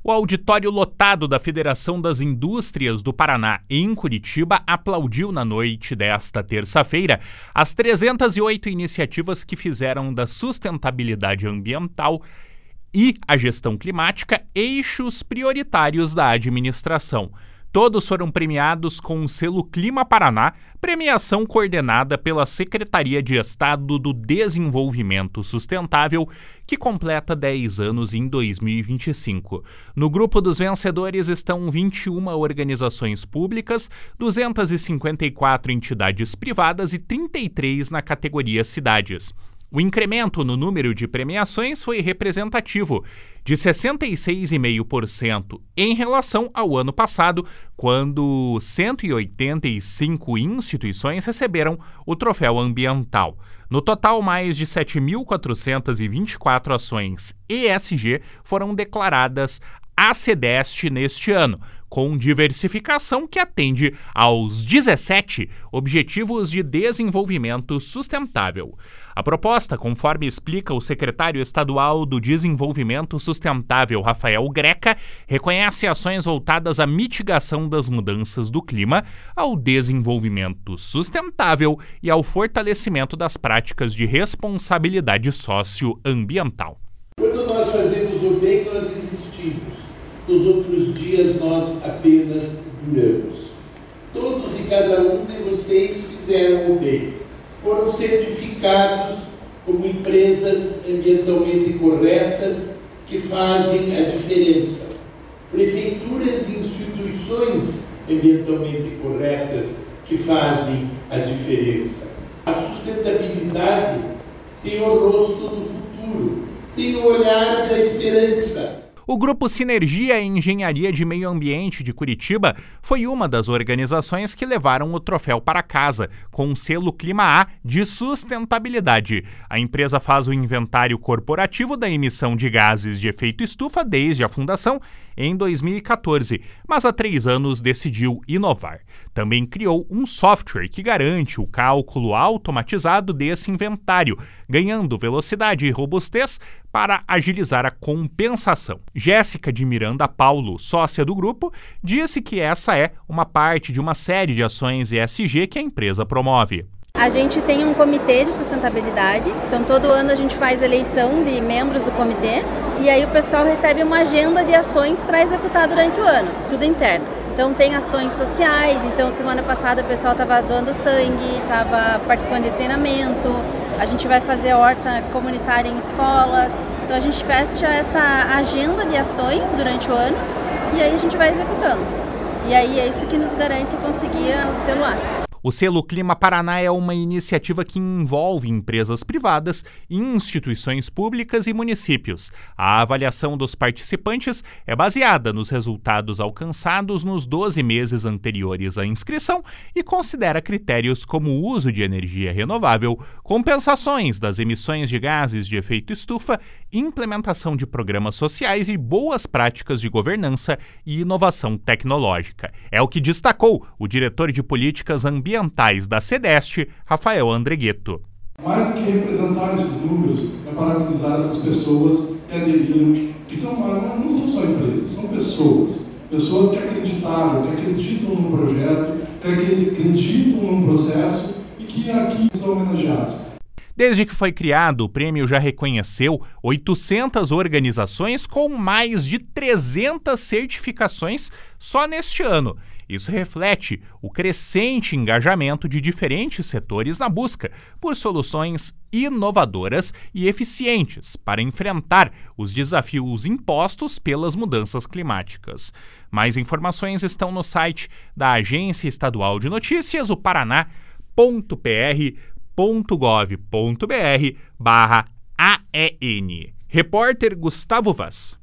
O auditório lotado da Federação das Indústrias do Paraná, em Curitiba, aplaudiu na noite desta terça-feira as 308 iniciativas que fizeram da sustentabilidade ambiental e a gestão climática eixos prioritários da administração. Todos foram premiados com o selo Clima Paraná, premiação coordenada pela Secretaria de Estado do Desenvolvimento Sustentável, que completa 10 anos em 2025. No grupo dos vencedores estão 21 organizações públicas, 254 entidades privadas e 33 na categoria cidades. O incremento no número de premiações foi representativo, de 66,5% em relação ao ano passado, quando 185 instituições receberam o troféu ambiental. No total, mais de 7.424 ações ESG foram declaradas à CEDEST neste ano, com diversificação que atende aos 17 Objetivos de Desenvolvimento Sustentável. A proposta, conforme explica o secretário estadual do Desenvolvimento Sustentável, Rafael Greca, reconhece ações voltadas à mitigação das mudanças do clima, ao desenvolvimento sustentável e ao fortalecimento das práticas de responsabilidade socioambiental. Quando nós fazemos o bem, nós existimos. Nos outros dias nós apenas duramos. Todos e cada um de vocês fizeram o bem. Foram certificados como empresas ambientalmente corretas que fazem a diferença. Prefeituras e instituições ambientalmente corretas que fazem a diferença. A sustentabilidade tem o rosto do futuro, tem o olhar da esperança. O Grupo Sinergia e Engenharia de Meio Ambiente de Curitiba foi uma das organizações que levaram o troféu para casa, com o selo Clima A de sustentabilidade. A empresa faz o inventário corporativo da emissão de gases de efeito estufa desde a fundação em 2014, mas há 3 anos decidiu inovar. Também criou um software que garante o cálculo automatizado desse inventário, ganhando velocidade e robustez para agilizar a compensação. Jéssica de Miranda Paulo, sócia do grupo, disse que essa é uma parte de uma série de ações ESG que a empresa promove. A gente tem um comitê de sustentabilidade, então todo ano a gente faz eleição de membros do comitê e aí o pessoal recebe uma agenda de ações para executar durante o ano, tudo interno. Então tem ações sociais, então semana passada o pessoal estava doando sangue, estava participando de treinamento, a gente vai fazer horta comunitária em escolas, então a gente fecha essa agenda de ações durante o ano e aí a gente vai executando. E aí é isso que nos garante conseguir o selo A. O selo Clima Paraná é uma iniciativa que envolve empresas privadas, instituições públicas e municípios. A avaliação dos participantes é baseada nos resultados alcançados nos 12 meses anteriores à inscrição e considera critérios como o uso de energia renovável, compensações das emissões de gases de efeito estufa, implementação de programas sociais e boas práticas de governança e inovação tecnológica. É o que destacou o diretor de políticas ambientais da CEDEST, Rafael Andreghetto. Mais do que representar esses números, é parabenizar essas pessoas que aderiram, que não são só empresas, são pessoas que acreditaram, que acreditam no projeto, que acreditam no processo e que aqui são homenageados. Desde que foi criado, o prêmio já reconheceu 800 organizações com mais de 300 certificações só neste ano. Isso reflete o crescente engajamento de diferentes setores na busca por soluções inovadoras e eficientes para enfrentar os desafios impostos pelas mudanças climáticas. Mais informações estão no site da Agência Estadual de Notícias, o paraná.pr.gov.br/AEN. Repórter Gustavo Vaz.